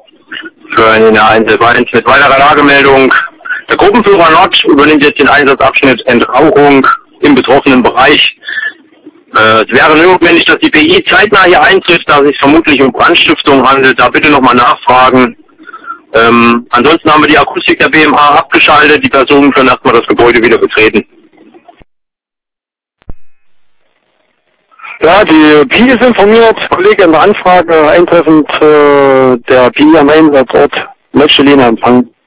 für eine Einzel 1 mit weiterer Lagemeldung. Der Gruppenführer Nord übernimmt jetzt den Einsatzabschnitt Entrauchung im betroffenen Bereich. Es wäre notwendig, dass die PI zeitnah hier eintrifft, da es sich vermutlich um Brandstiftung handelt. Da bitte nochmal nachfragen. Ansonsten haben wir die Akustik der BMA abgeschaltet. Die Personen können erstmal das Gebäude wieder betreten. Ja, die PI ist informiert. Kollege in der Anfrage eintreffend der PI am Einsatzort. Möchte Linie empfangen.